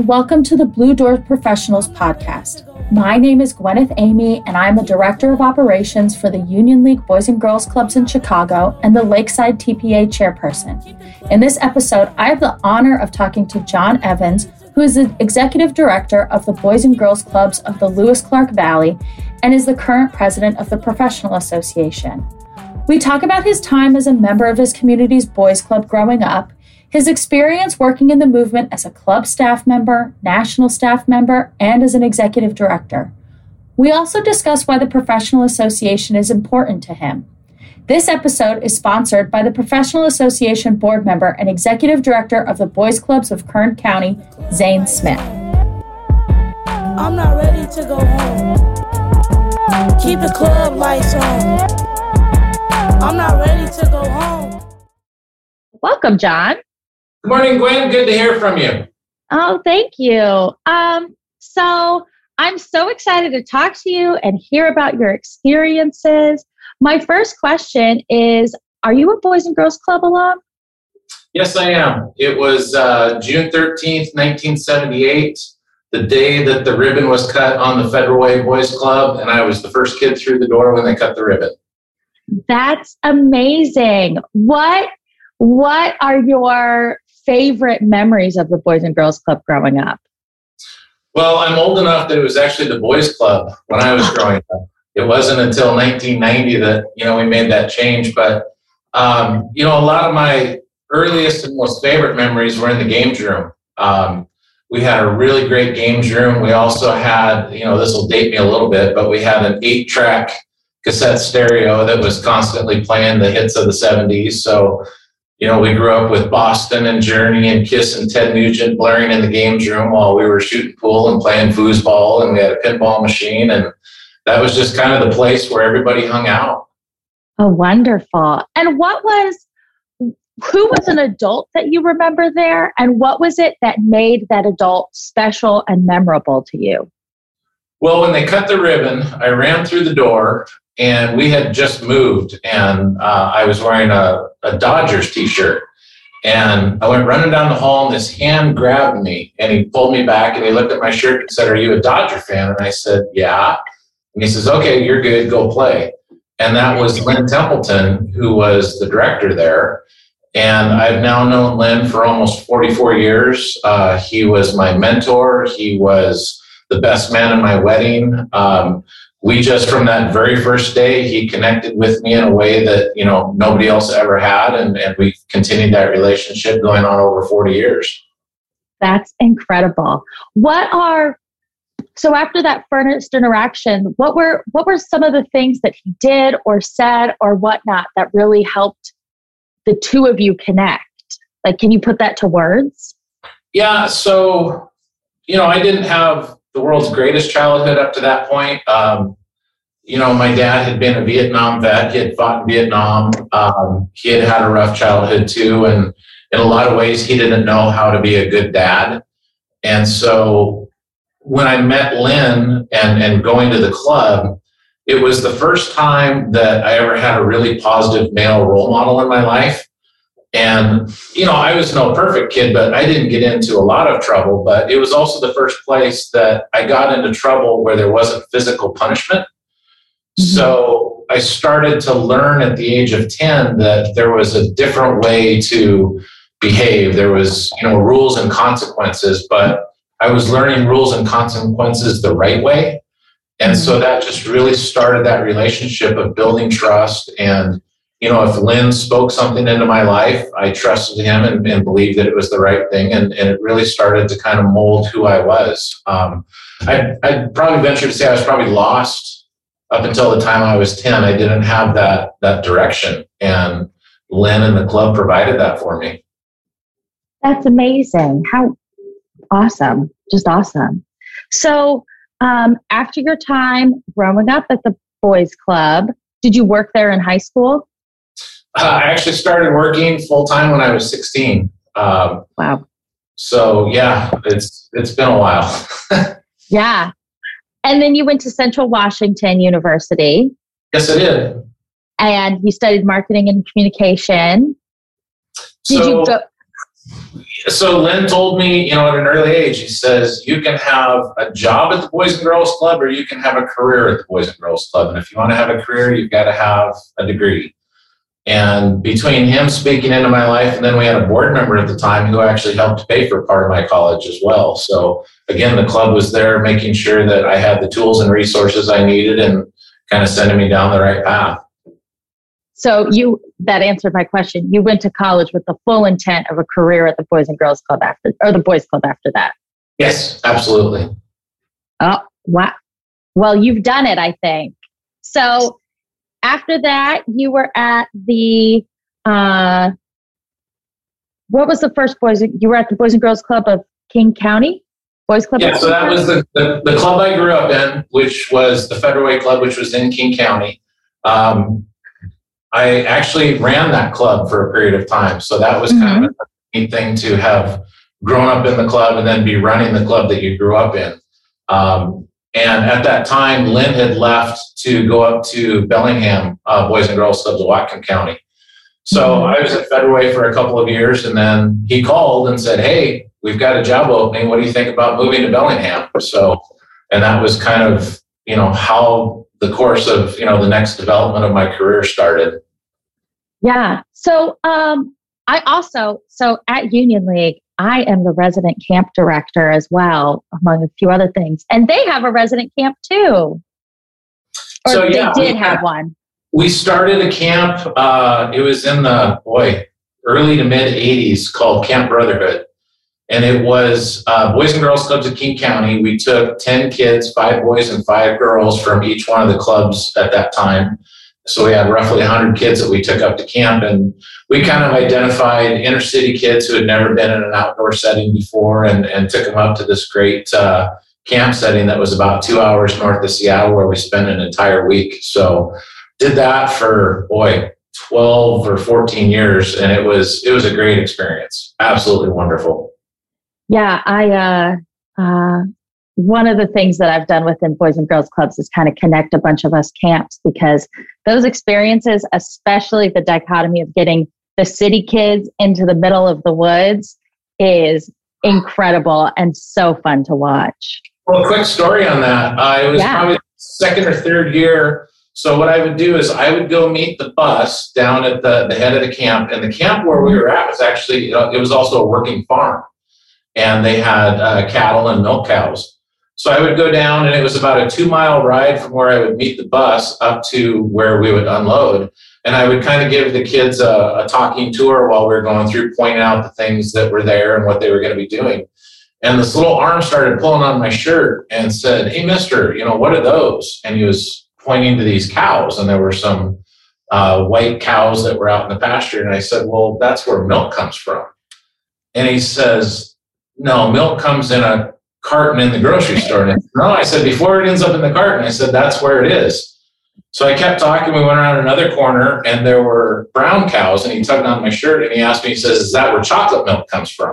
welcome to the Blue Doors Professionals podcast. My name is Gwyneth Amy, and I'm the Director of Operations for the Union League Boys and Girls Clubs in Chicago and the Lakeside TPA Chairperson. In this episode, I have the honor of talking to John Evans, who is the Executive Director of the Boys and Girls Clubs of the Lewis-Clark Valley and is the current President of the Professional Association. We talk about his time as a member of his community's boys club growing up, his experience working in the movement as a club staff member, national staff member, and as an executive director. We also discuss why the Professional Association is important to him. This episode is sponsored by the Professional Association board member and executive director of the Boys Clubs of Kern County, Zane Smith. I'm not ready to go home. Keep the club lights on. I'm not ready to go home. Welcome, John. Good morning, Gwen. Good to hear from you. Oh, thank you. So I'm so excited to talk to you and hear about your experiences. My first question is, are you a Boys and Girls Club alum? Yes, I am. It was June 13th, 1978, the day that the ribbon was cut on the Federal Way Boys Club, and I was the first kid through the door when they cut the ribbon. That's amazing. What are your favorite memories of the Boys and Girls Club growing up? Well, I'm old enough that it was actually the Boys Club when I was growing up. It wasn't until 1990 that, we made that change. But, a lot of my earliest and most favorite memories were in the games room. We had a really great games room. We also had, this will date me a little bit, but we had an 8-track cassette stereo that was constantly playing the hits of the 70s. So, we grew up with Boston and Journey and Kiss and Ted Nugent blaring in the games room while we were shooting pool and playing foosball, and we had a pinball machine, and that was just kind of the place where everybody hung out. Oh, wonderful. And who was an adult that you remember there, and what was it that made that adult special and memorable to you? Well, when they cut the ribbon, I ran through the door, and we had just moved, and I was wearing a Dodgers t-shirt. And I went running down the hall, and this hand grabbed me, and he pulled me back, and he looked at my shirt and said, "Are you a Dodger fan?" And I said, "Yeah." And he says, "Okay, you're good, go play." And that was Lynn Templeton, who was the director there. And I've now known Lynn for almost 44 years. He was my mentor. He was the best man in my wedding. We just, from that very first day, he connected with me in a way that, nobody else ever had. And we continued that relationship going on over 40 years. That's incredible. So after that first interaction, what were some of the things that he did or said or whatnot that really helped the two of you connect? Like, can you put that to words? Yeah. So, I didn't have the world's greatest childhood up to that point. My dad had been a Vietnam vet. He had fought in Vietnam. He had had a rough childhood too. And in a lot of ways, he didn't know how to be a good dad. And so when I met Lynn and going to the club, it was the first time that I ever had a really positive male role model in my life. And, I was no perfect kid, but I didn't get into a lot of trouble. But it was also the first place that I got into trouble where there wasn't physical punishment. Mm-hmm. So I started to learn at the age of 10 that there was a different way to behave. There was, rules and consequences, but I was learning rules and consequences the right way. And so that just really started that relationship of building trust. And if Lynn spoke something into my life, I trusted him and believed that it was the right thing. And it really started to kind of mold who I was. I'd probably venture to say I was probably lost up until the time I was 10. I didn't have that direction. And Lynn and the club provided that for me. That's amazing. How awesome. Just awesome. So after your time growing up at the boys club, did you work there in high school? I actually started working full-time when I was 16. Wow. So yeah, it's been a while. Yeah. And then you went to Central Washington University. Yes, I did. And you studied marketing and communication. Did you go? So Lynn told me, at an early age, he says, you can have a job at the Boys and Girls Club or you can have a career at the Boys and Girls Club. And if you want to have a career, you've got to have a degree. And between him speaking into my life, and then we had a board member at the time who actually helped pay for part of my college as well. So again, the club was there making sure that I had the tools and resources I needed and kind of sending me down the right path. So that answered my question. You went to college with the full intent of a career at the Boys and Girls Club the Boys Club after that. Yes, absolutely. Oh, wow. Well, you've done it, I think. So after that, you were at the, what was the first you were at the Boys and Girls Club of King County? Boys Club? Yeah, so that was the club I grew up in, which was the Federal Way Club, which was in King County. I actually ran that club for a period of time. So that was kind of a neat thing to have grown up in the club and then be running the club that you grew up in. And at that time, Lynn had left to go up to Bellingham Boys and Girls Clubs of Whatcom County. So I was at Federal Way for a couple of years, and then he called and said, hey, we've got a job opening. What do you think about moving to Bellingham? So, and that was kind of, how the course of, the next development of my career started. Yeah. So so at Union League, I am the resident camp director as well, among a few other things. And they have a resident camp too. Or so, yeah, they did have one. We started a camp. It was in the, early to mid 80s called Camp Brotherhood. And it was Boys and Girls Clubs of King County. We took 10 kids, 5 boys and 5 girls from each one of the clubs at that time. So we had roughly 100 kids that we took up to camp. And we kind of identified inner city kids who had never been in an outdoor setting before and took them up to this great camp setting that was about 2 hours north of Seattle, where we spent an entire week. So did that for, 12 or 14 years. And it was a great experience. Absolutely wonderful. Yeah, one of the things that I've done within Boys and Girls Clubs is kind of connect a bunch of us camps, because those experiences, especially the dichotomy of getting the city kids into the middle of the woods, is incredible and so fun to watch. Well, a quick story on that. It was probably the second or third year. So what I would do is I would go meet the bus down at the head of the camp. And the camp where we were at was actually, it was also a working farm. And they had cattle and milk cows. So I would go down, and it was about a 2-mile ride from where I would meet the bus up to where we would unload. And I would kind of give the kids a talking tour while we were going through, pointing out the things that were there and what they were going to be doing. And this little arm started pulling on my shirt and said, hey, mister, what are those? And he was pointing to these cows, and there were some white cows that were out in the pasture. And I said, well, that's where milk comes from. And he says, no, milk comes in a carton in the grocery store. And I said, before it ends up in the carton, I said, that's where it is. So I kept talking. We went around another corner, and there were brown cows, and he tugged on my shirt, and he asked me, he says, is that where chocolate milk comes from?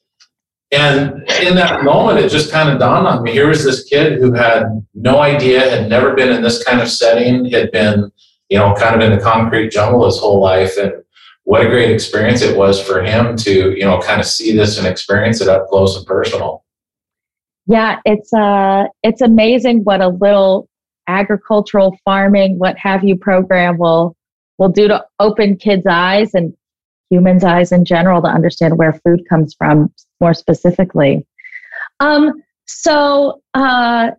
And in that moment, it just kind of dawned on me. Here was this kid who had no idea, had never been in this kind of setting, had been, kind of in the concrete jungle his whole life. And what a great experience it was for him to, kind of see this and experience it up close and personal. Yeah, it's amazing what a little agricultural farming, what have you program will do to open kids' eyes and humans' eyes in general to understand where food comes from more specifically. So I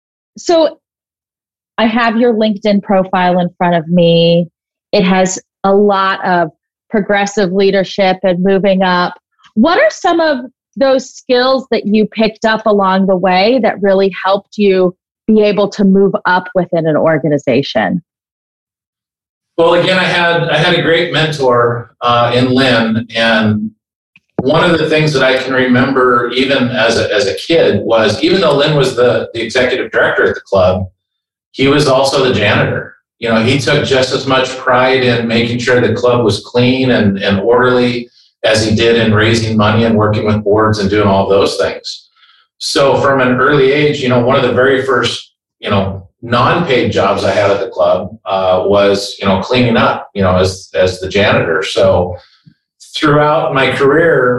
have your LinkedIn profile in front of me. It has a lot of progressive leadership and moving up. What are some of those skills that you picked up along the way that really helped you be able to move up within an organization? Well, again, I had a great mentor in Lynn, and one of the things that I can remember even as a kid was, even though Lynn was the executive director at the club, he was also the janitor. He took just as much pride in making sure the club was clean and orderly as he did in raising money and working with boards and doing all those things. So from an early age, one of the very first, non-paid jobs I had at the club was, cleaning up, as the janitor. So throughout my career,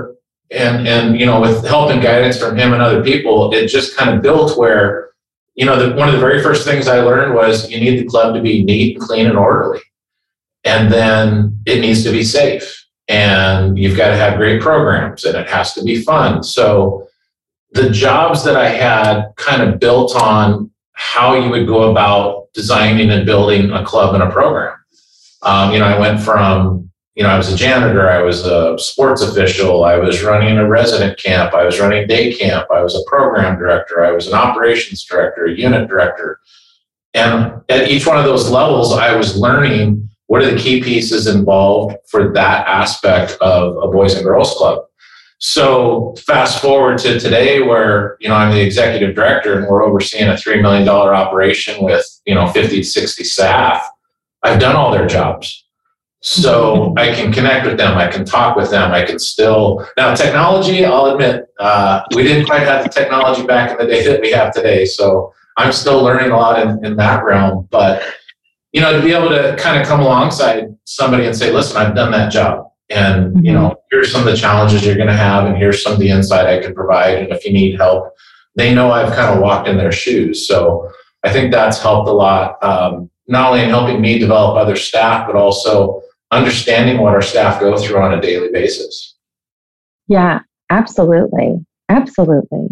and with help and guidance from him and other people, it just kind of built where, one of the very first things I learned was you need the club to be neat and clean and orderly. And then it needs to be safe. And you've got to have great programs, and it has to be fun. So the jobs that I had kind of built on how you would go about designing and building a club and a program. I went from, I was a janitor, I was a sports official, I was running a resident camp, I was running day camp, I was a program director, I was an operations director, a unit director. And at each one of those levels, I was learning what are the key pieces involved for that aspect of a Boys and Girls Club. So fast forward to today where, I'm the executive director and we're overseeing a $3 million operation with, 50 to 60 staff. I've done all their jobs. So I can connect with them. I can talk with them. I can still, now technology, I'll admit, we didn't quite have the technology back in the day that we have today. So I'm still learning a lot in that realm, but to be able to kind of come alongside somebody and say, listen, I've done that job. And, here's some of the challenges you're going to have, and here's some of the insight I can provide. And if you need help, they know I've kind of walked in their shoes. So I think that's helped a lot, not only in helping me develop other staff, but also understanding what our staff go through on a daily basis. Yeah, absolutely. Absolutely.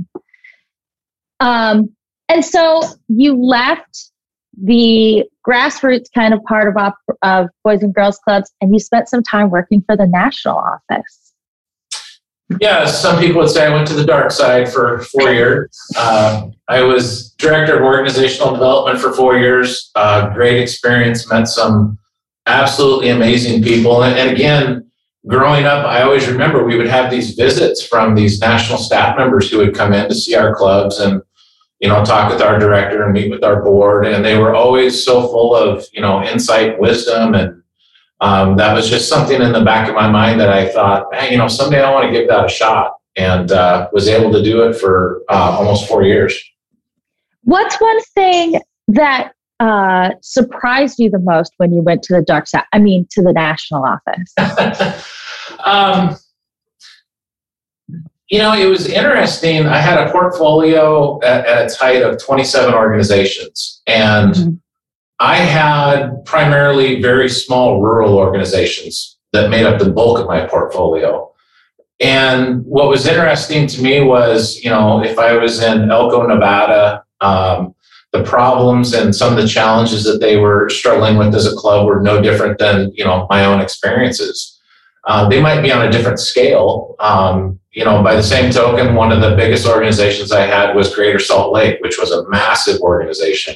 And so you left the grassroots kind of part of Boys and Girls Clubs, and you spent some time working for the national office. Yeah, some people would say I went to the dark side for 4 years. I was director of organizational development for 4 years. Great experience, met some absolutely amazing people. And again, growing up, I always remember we would have these visits from these national staff members who would come in to see our clubs and talk with our director and meet with our board. And they were always so full of, insight, wisdom. And that was just something in the back of my mind that I thought, hey, someday I want to give that a shot, and was able to do it for almost 4 years. What's one thing that surprised you the most when you went to the dark side? To the national office? It was interesting. I had a portfolio at its height of 27 organizations, and I had primarily very small rural organizations that made up the bulk of my portfolio. And what was interesting to me was, if I was in Elko, Nevada, the problems and some of the challenges that they were struggling with as a club were no different than, my own experiences. They might be on a different scale. By the same token, one of the biggest organizations I had was Greater Salt Lake, which was a massive organization.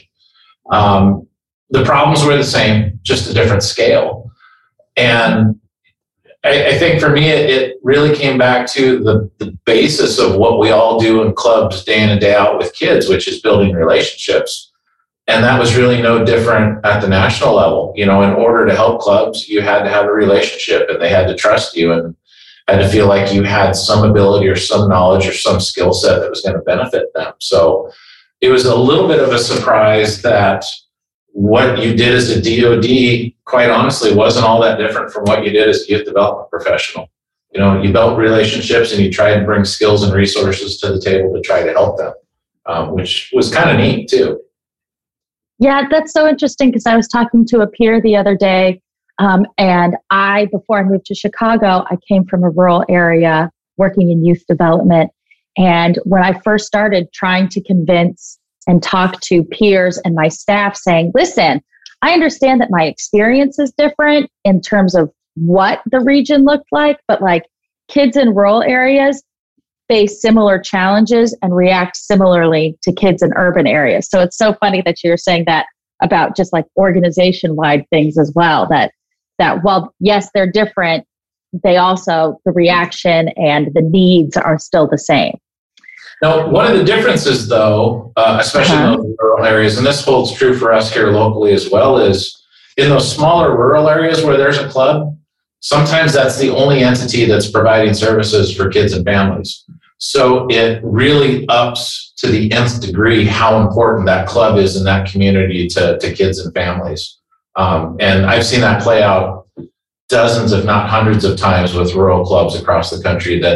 The problems were the same, just a different scale. And I think for me, it really came back to the basis of what we all do in clubs day in and day out with kids, which is building relationships. And that was really no different at the national level. In order to help clubs, you had to have a relationship, and they had to trust you and had to feel like you had some ability or some knowledge or some skill set that was going to benefit them. So it was a little bit of a surprise that what you did as a DOD, quite honestly, wasn't all that different from what you did as a youth development professional. You built relationships and you tried to bring skills and resources to the table to try to help them, which was kind of neat too. Yeah, that's so interesting, because I was talking to a peer the other day, and before I moved to Chicago, I came from a rural area working in youth development. And when I first started trying to convince and talk to peers and my staff saying, listen, I understand that my experience is different in terms of what the region looked like, but like kids in rural areas face similar challenges and react similarly to kids in urban areas. So it's so funny that you're saying that about just like organization-wide things as well, that while yes, they're different, they also, the reaction and the needs are still the same. Now, one of the differences, though, especially in those rural areas, and this holds true for us here locally as well, is in those smaller rural areas where there's a club, sometimes that's the only entity that's providing services for kids and families. So it really ups to the nth degree how important that club is in that community to kids and families. And I've seen that play out dozens, if not hundreds of times with rural clubs across the country, that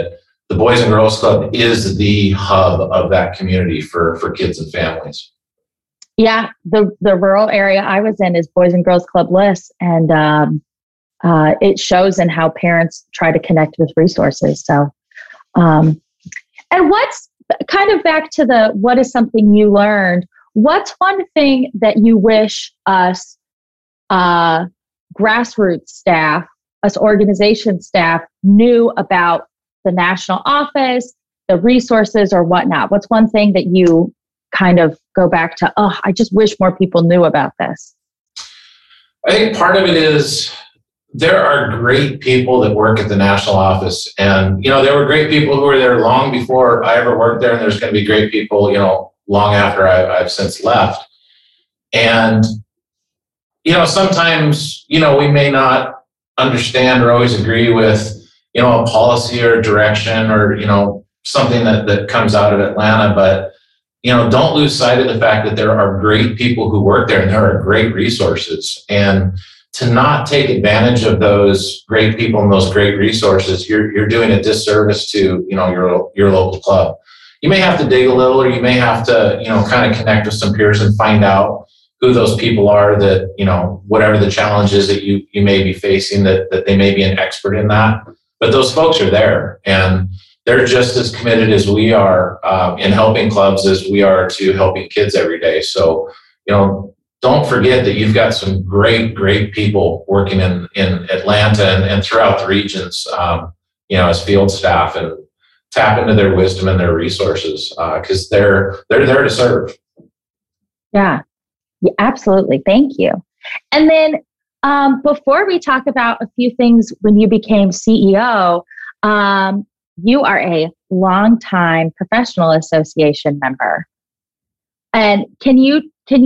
the Boys and Girls Club is the hub of that community for kids and families. Yeah, the rural area I was in is Boys and Girls Club lists, and it shows in how parents try to connect with resources. So, and what's kind of back to what is something you learned? What's one thing that you wish us grassroots staff, us organization staff knew about the national office, the resources or whatnot? What's one thing that you kind of go back to, I just wish more people knew about this? I think part of it is there are great people that work at the national office. And, there were great people who were there long before I ever worked there. And there's going to be great people, long after I've since left. And, sometimes, we may not understand or always agree with, a policy or direction or, something that comes out of Atlanta. But, don't lose sight of the fact that there are great people who work there and there are great resources. And to not take advantage of those great people and those great resources, you're doing a disservice to, your local club. You may have to dig a little, or you may have to, kind of connect with some peers and find out who those people are that, whatever the challenges that you may be facing, that they may be an expert in that. But those folks are there, and they're just as committed as we are in helping clubs as we are to helping kids every day. So, don't forget that you've got some great, great people working in Atlanta and throughout the regions, as field staff, and tap into their wisdom and their resources because they're there to serve. Yeah, absolutely. Thank you. And then before we talk about a few things when you became CEO, you are a longtime professional association member. And can you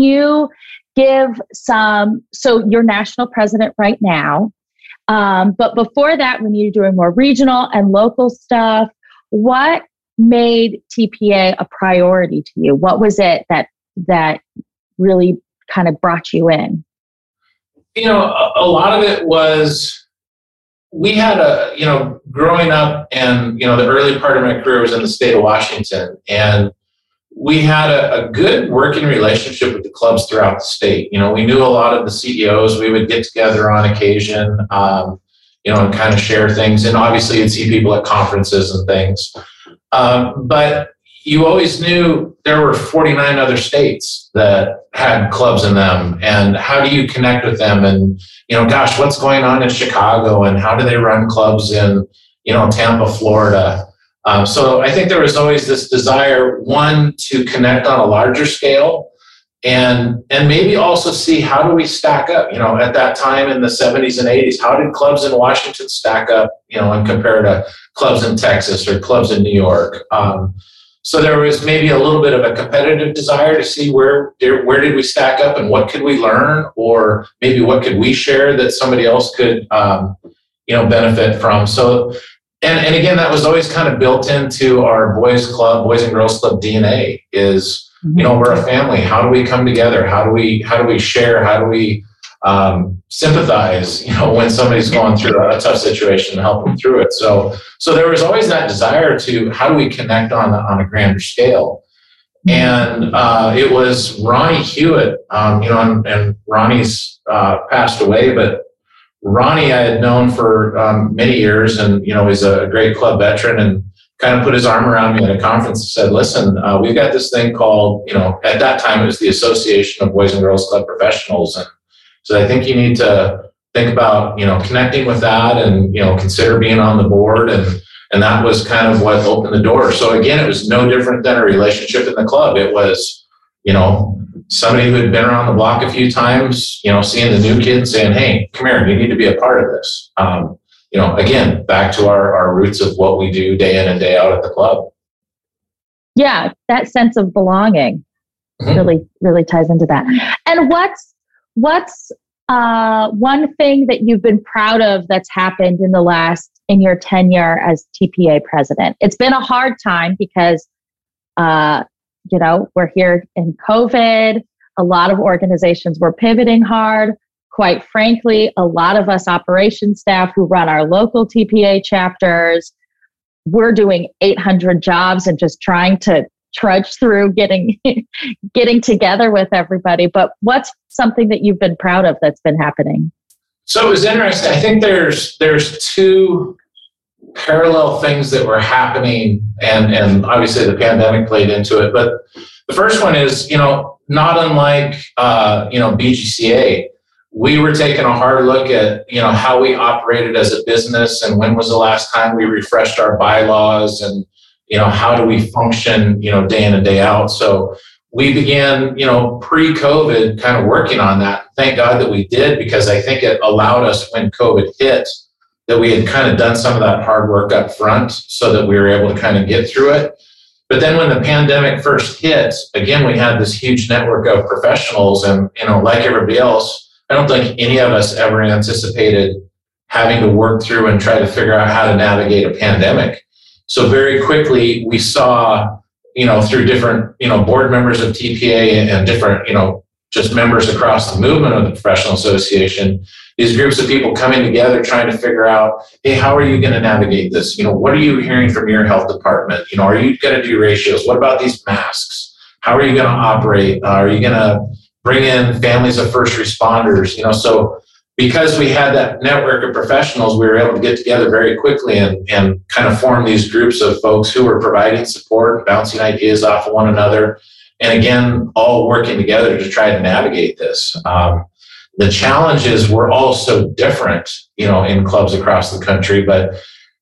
give so you're national president right now, but before that, when you're doing more regional and local stuff, what made TPA a priority to you? What was it that really kind of brought you in? A lot of it was, we had growing up, and, the early part of my career was in the state of Washington, and we had a good working relationship with the clubs throughout the state. We knew a lot of the CEOs. We would get together on occasion, and kind of share things. And obviously you'd see people at conferences and things. But you always knew there were 49 other states that had clubs in them. And how do you connect with them? And, gosh, what's going on in Chicago? And how do they run clubs in, Tampa, Florida? So I think there was always this desire, one, to connect on a larger scale, and maybe also see how do we stack up. At that time in the 70s and 80s, how did clubs in Washington stack up, and compare to clubs in Texas or clubs in New York? So there was maybe a little bit of a competitive desire to see where did we stack up and what could we learn, or maybe what could we share that somebody else could, benefit from. So. And again, that was always kind of built into our Boys and Girls Club DNA is, we're a family. How do we come together? How do we share? How do we sympathize, when somebody's going through a tough situation and help them through it? So there was always that desire to, how do we connect on a grander scale? And it was Ronnie Hewitt, and Ronnie's passed away, but Ronnie I had known for many years, and he's a great club veteran, and kind of put his arm around me at a conference and said, listen, we've got this thing called, at that time it was the Association of Boys and Girls Club Professionals, and so I think you need to think about connecting with that, and consider being on the board, and that was kind of what opened the door. So again, it was no different than a relationship in the club. It was somebody who had been around the block a few times, seeing the new kids saying, hey, come here, you need to be a part of this. Again, back to our roots of what we do day in and day out at the club. Yeah, that sense of belonging really, really ties into that. And what's one thing that you've been proud of that's happened in your tenure as TPA president? It's been a hard time because, we're here in COVID. A lot of organizations were pivoting hard. Quite frankly, a lot of us operations staff who run our local TPA chapters we're doing 800 jobs and just trying to trudge through getting together with everybody. But what's something that you've been proud of that's been happening? So it was interesting. I think there's two parallel things that were happening, and obviously the pandemic played into it. But the first one is, not unlike BGCA, we were taking a hard look at how we operated as a business, and when was the last time we refreshed our bylaws, and how do we function day in and day out. So we began pre-COVID kind of working on that. Thank God that we did, because I think it allowed us, when COVID hit, that we had kind of done some of that hard work up front so that we were able to kind of get through it. But then when the pandemic first hit, again, we had this huge network of professionals, and like everybody else, I don't think any of us ever anticipated having to work through and try to figure out how to navigate a pandemic. So very quickly we saw, through different, board members of TPA and different, just members across the movement of the professional association, these groups of people coming together, trying to figure out, hey, how are you going to navigate this? What are you hearing from your health department? Are you going to do ratios? What about these masks? How are you going to operate? Are you going to bring in families of first responders? So because we had that network of professionals, we were able to get together very quickly and kind of form these groups of folks who were providing support, bouncing ideas off of one another, and again, all working together to try to navigate this. The challenges were all so different, in clubs across the country, but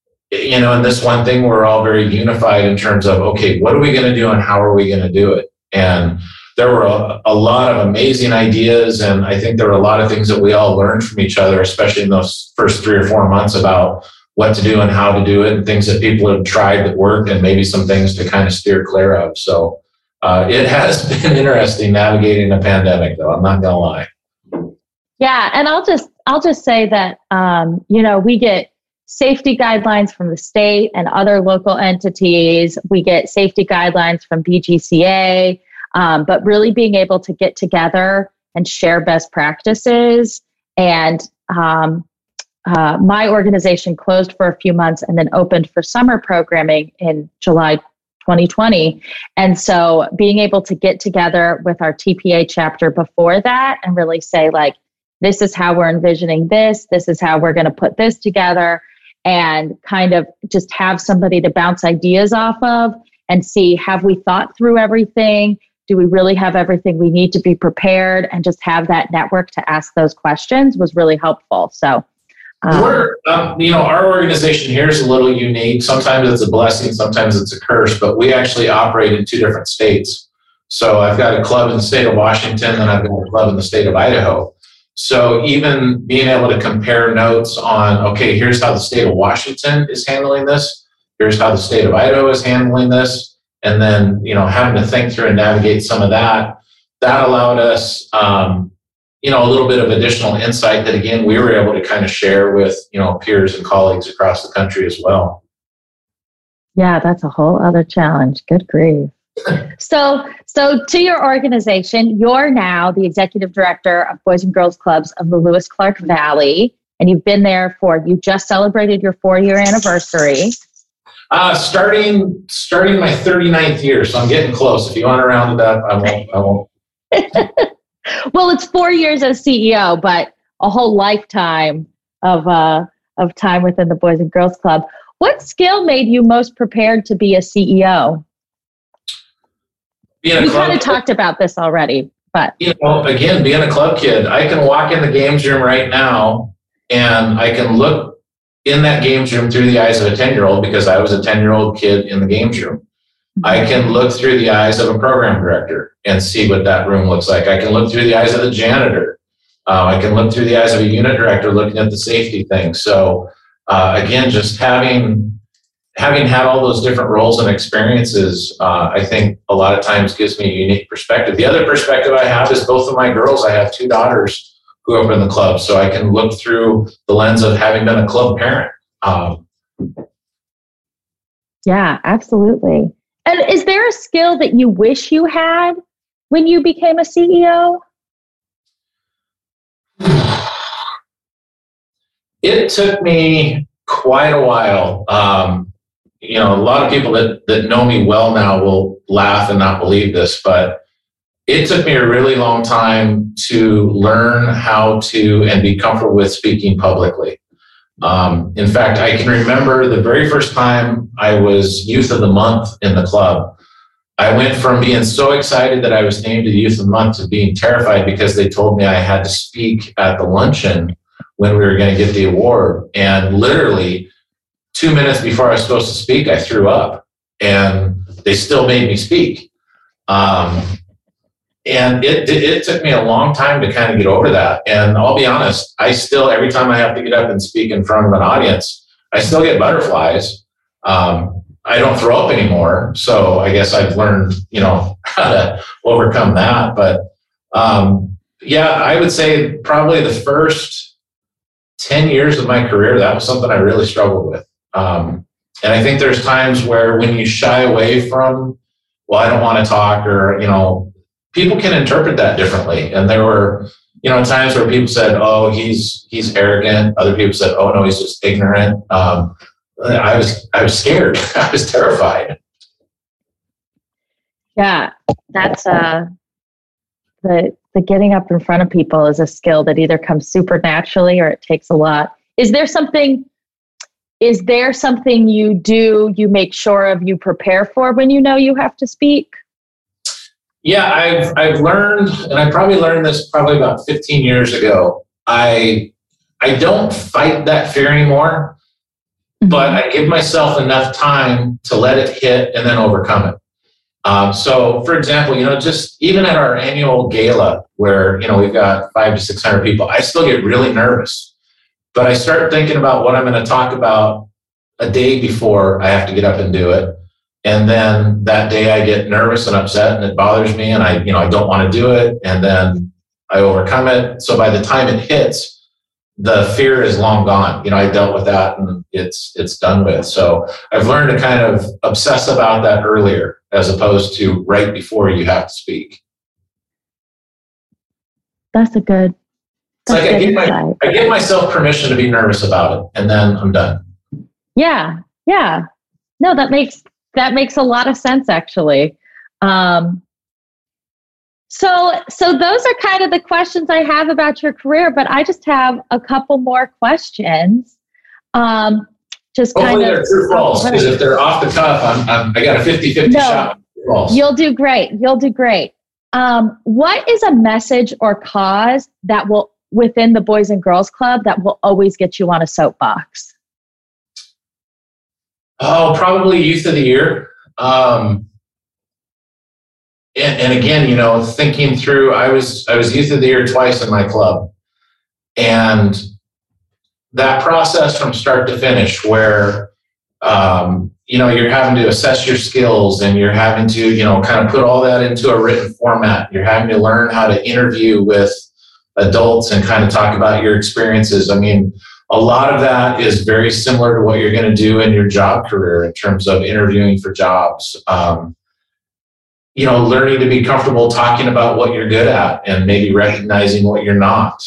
in this one thing, we're all very unified in terms of, okay, what are we going to do and how are we going to do it? And there were a lot of amazing ideas, and I think there were a lot of things that we all learned from each other, especially in those first 3 or 4 months, about what to do and how to do it, and things that people have tried that worked, and maybe some things to kind of steer clear of. So it has been interesting navigating a pandemic, though. I'm not going to lie. Yeah, and I'll just say that we get safety guidelines from the state and other local entities. We get safety guidelines from BGCA. But really being able to get together and share best practices. And my organization closed for a few months and then opened for summer programming in July 2020. And so being able to get together with our TPA chapter before that and really say, like, this is how we're envisioning this is how we're going to put this together, and kind of just have somebody to bounce ideas off of and see, have we thought through everything? Do we really have everything we need to be prepared? And just have that network to ask those questions was really helpful. So, our organization here is a little unique. Sometimes it's a blessing, sometimes it's a curse, but we actually operate in 2 different states. So I've got a club in the state of Washington, and I've got a club in the state of Idaho. So even being able to compare notes on, okay, here's how the state of Washington is handling this, here's how the state of Idaho is handling this, and then, having to think through and navigate some of that allowed us, a little bit of additional insight that, again, we were able to kind of share with, peers and colleagues across the country as well. Yeah, that's a whole other challenge. Good grief. So to your organization, you're now the executive director of Boys and Girls Clubs of the Lewis-Clark Valley, and you've been there you just celebrated your 4-year anniversary. Starting my 39th year, so I'm getting close. If you want to round it up, I won't. Well, it's 4 years as CEO, but a whole lifetime of time within the Boys and Girls Club. What skill made you most prepared to be a CEO? We kind of talked about this already, but again, being a club kid, I can walk in the games room right now and I can look in that games room through the eyes of a 10-year-old, because I was a 10-year-old kid in the games room. I can look through the eyes of a program director and see what that room looks like. I can look through the eyes of the janitor. I can look through the eyes of a unit director looking at the safety thing. So again, just having had all those different roles and experiences, I think a lot of times gives me a unique perspective. The other perspective I have is both of my girls. I have 2 daughters who grew up in the club, so I can look through the lens of having been a club parent. Yeah, absolutely. And is there a skill that you wish you had when you became a CEO? It took me quite a while a lot of people that know me well now will laugh and not believe this, but it took me a really long time to learn how to and be comfortable with speaking publicly. In fact, I can remember the very first time I was Youth of the Month in the club. I went from being so excited that I was named the Youth of the Month to being terrified because they told me I had to speak at the luncheon when we were going to get the award. And literally 2 minutes before I was supposed to speak, I threw up, and they still made me speak. And it took me a long time to kind of get over that. And I'll be honest, I still, every time I have to get up and speak in front of an audience, I still get butterflies. I don't throw up anymore. So I guess I've learned, how to overcome that. But I would say probably the first 10 years of my career, that was something I really struggled with. And I think there's times where when you shy away from, well, I don't want to talk, or, people can interpret that differently. And there were, times where people said, oh, he's arrogant. Other people said, oh, no, he's just ignorant. I was scared. I was terrified. Yeah, that's the getting up in front of people is a skill that either comes super naturally or it takes a lot. Is there something you do, you make sure of, you prepare for when you know you have to speak? Yeah, I've learned, and I probably learned this probably about 15 years ago. I don't fight that fear anymore. But I give myself enough time to let it hit and then overcome it. So, for example, just even at our annual gala where, we've got 500 to 600 people, I still get really nervous. But I start thinking about what I'm going to talk about a day before I have to get up and do it. And then that day I get nervous and upset and it bothers me and I don't want to do it. And then I overcome it. So by the time it hits, the fear is long gone. I dealt with that and it's done with. So I've learned to kind of obsess about that earlier as opposed to right before you have to speak. That's a good. It's like I give myself permission to be nervous about it, and then I'm done. Yeah. No, that makes a lot of sense, actually. So those are kind of the questions I have about your career, but I just have a couple more questions. Hopefully they're true or false, because if they're off the cuff, I got a 50-50 shot. False. You'll do great. What is a message or cause that will, within the Boys and Girls Club, that will always get you on a soapbox? Oh, probably Youth of the Year. And again, thinking through, I was Youth of the Year twice in my club. And that process from start to finish where, you're having to assess your skills and you're having to, kind of put all that into a written format. You're having to learn how to interview with adults and kind of talk about your experiences. I mean, a lot of that is very similar to what you're going to do in your job career in terms of interviewing for jobs. Learning to be comfortable talking about what you're good at and maybe recognizing what you're not.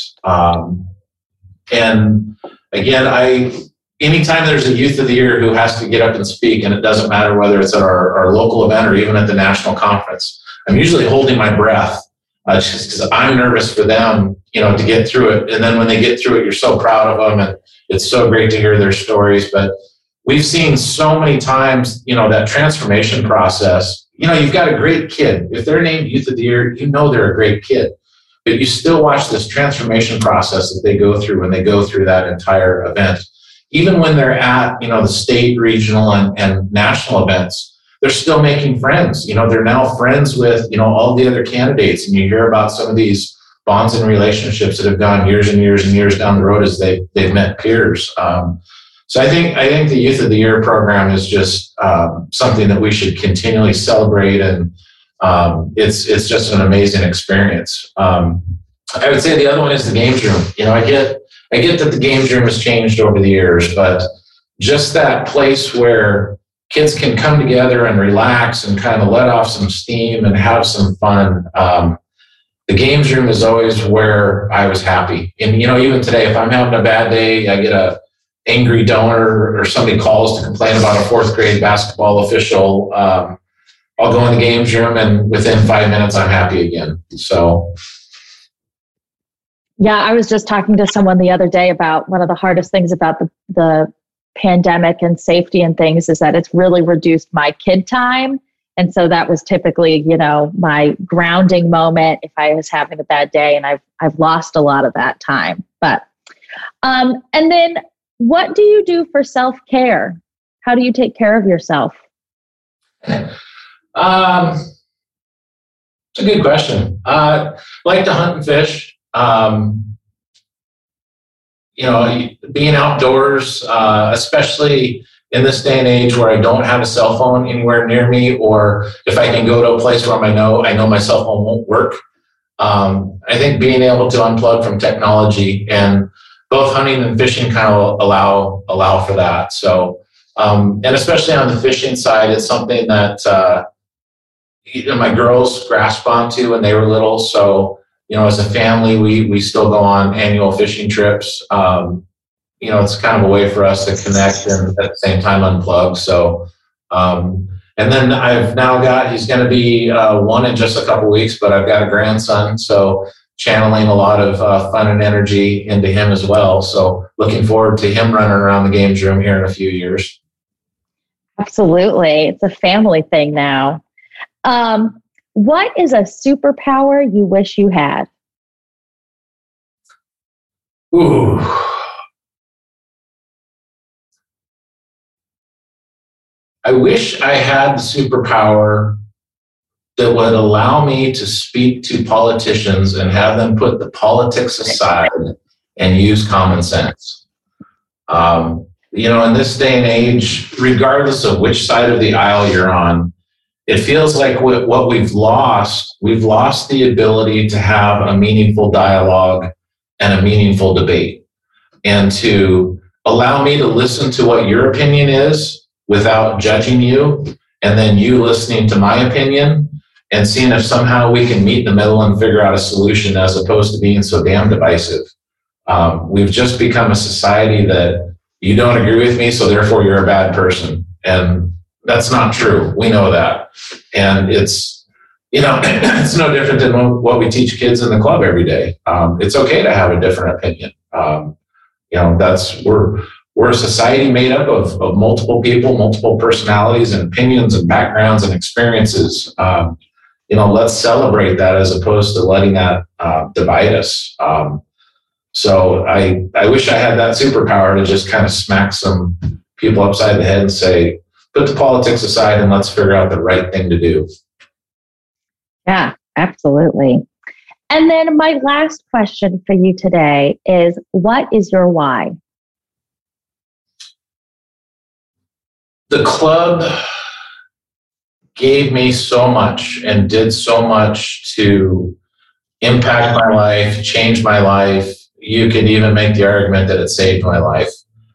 And again, anytime there's a Youth of the Year who has to get up and speak, and it doesn't matter whether it's at our local event or even at the national conference, I'm usually holding my breath just because I'm nervous for them, to get through it. And then when they get through it, you're so proud of them and it's so great to hear their stories. But we've seen so many times, that transformation process. You've got a great kid. If they're named Youth of the Year, they're a great kid. But you still watch this transformation process that they go through when they go through that entire event. Even when they're at, the state, regional, and national events, they're still making friends. They're now friends with, all the other candidates. And you hear about some of these bonds and relationships that have gone years and years and years down the road as they've met peers. So I think the Youth of the Year program is just something that we should continually celebrate, and it's just an amazing experience. I would say the other one is the games room. I get that the games room has changed over the years, but just that place where kids can come together and relax and kind of let off some steam and have some fun. The games room is always where I was happy. And even today, if I'm having a bad day, I get a angry donor or somebody calls to complain about a fourth grade basketball official, I'll go in the games room and within 5 minutes, I'm happy again. So. Yeah, I was just talking to someone the other day about one of the hardest things about the pandemic and safety and things is that it's really reduced my kid time. And so that was typically, my grounding moment if I was having a bad day, and I've lost a lot of that time. But, and then what do you do for self-care? How do you take care of yourself? It's a good question. Like to hunt and fish. Being outdoors, especially in this day and age where I don't have a cell phone anywhere near me, or if I can go to a place where I know my cell phone won't work. I think being able to unplug from technology, and both hunting and fishing kind of allow for that. So, and especially on the fishing side, it's something that my girls grasped onto when they were little. So, as a family, we still go on annual fishing trips. It's kind of a way for us to connect and at the same time unplug. So, and then I've now he's going to be 1 in just a couple of weeks, but I've got a grandson. So channeling a lot of fun and energy into him as well. So looking forward to him running around the games room here in a few years. Absolutely. It's a family thing now. What is a superpower you wish you had? Ooh. I wish I had the superpower that would allow me to speak to politicians and have them put the politics aside and use common sense. In this day and age, regardless of which side of the aisle you're on, it feels like what we've lost the ability to have a meaningful dialogue and a meaningful debate, and to allow me to listen to what your opinion is without judging you, and then you listening to my opinion and seeing if somehow we can meet in the middle and figure out a solution, as opposed to being so damn divisive. We've just become a society that you don't agree with me, so therefore you're a bad person. And that's not true. We know that. And it's no different than what we teach kids in the club every day. It's okay to have a different opinion. We're a society made up of multiple people, multiple personalities and opinions and backgrounds and experiences. Let's celebrate that as opposed to letting that divide us. So I wish I had that superpower to just kind of smack some people upside the head and say, put the politics aside and let's figure out the right thing to do. Yeah, absolutely. And then my last question for you today is, what is your why? The club gave me so much and did so much to impact my life, change my life. You could even make the argument that it saved my life.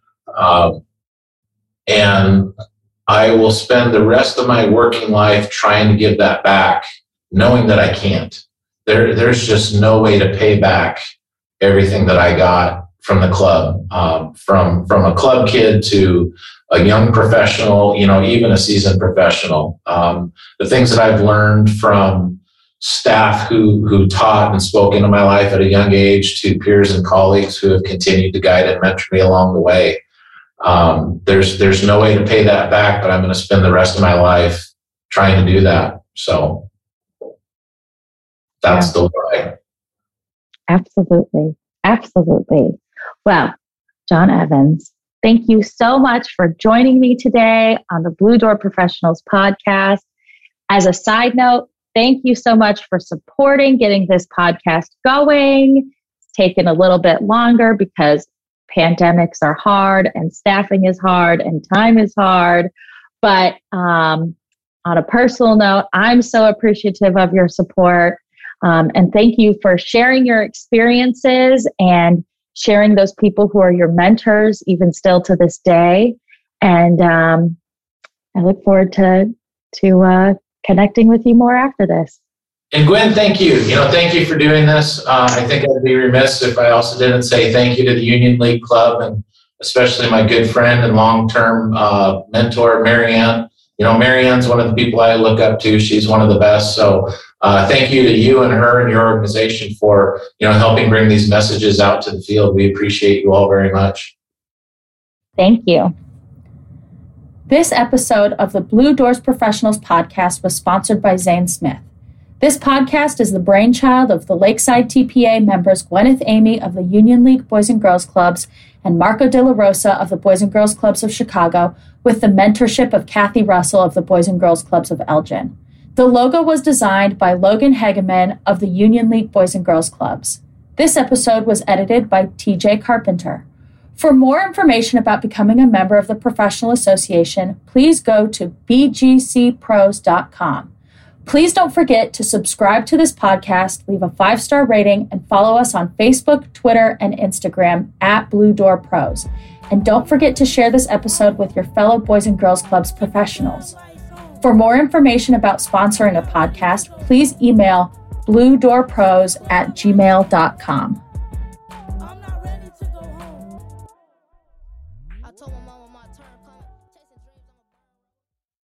And I will spend the rest of my working life trying to give that back, knowing that I can't. There's just no way to pay back everything that I got from the club, from a club kid to a young professional, even a seasoned professional. The things that I've learned from staff who taught and spoke into my life at a young age, to peers and colleagues who have continued to guide and mentor me along the way. There's no way to pay that back, but I'm going to spend the rest of my life trying to do that. So that's the why. Absolutely. Absolutely. Well, John Evans, thank you so much for joining me today on the Blue Door Professionals podcast. As a side note, thank you so much for supporting getting this podcast going. It's taken a little bit longer because pandemics are hard and staffing is hard and time is hard. But on a personal note, I'm so appreciative of your support. And thank you for sharing your experiences and sharing those people who are your mentors, even still to this day. And I look forward to connecting with you more after this. And Gwen, thank you. Thank you for doing this. I think I'd be remiss if I also didn't say thank you to the Union League Club and especially my good friend and long-term mentor, Marianne. Marianne's one of the people I look up to. She's one of the best. So thank you to you and her and your organization for, helping bring these messages out to the field. We appreciate you all very much. Thank you. This episode of the Blue Doors Professionals podcast was sponsored by Zane Smith. This podcast is the brainchild of the Lakeside TPA members Gwyneth Amy of the Union League Boys and Girls Clubs and Marco De La Rosa of the Boys and Girls Clubs of Chicago, with the mentorship of Kathy Russell of the Boys and Girls Clubs of Elgin. The logo was designed by Logan Hegeman of the Union League Boys and Girls Clubs. This episode was edited by TJ Carpenter. For more information about becoming a member of the Professional Association, please go to bgcpros.com. Please don't forget to subscribe to this podcast, leave a 5-star rating, and follow us on Facebook, Twitter, and Instagram at Blue Door Pros. And don't forget to share this episode with your fellow Boys and Girls Clubs professionals. For more information about sponsoring a podcast, please email bluedoorpros@gmail.com. I'm not ready to go home. I told my mama my turn coming.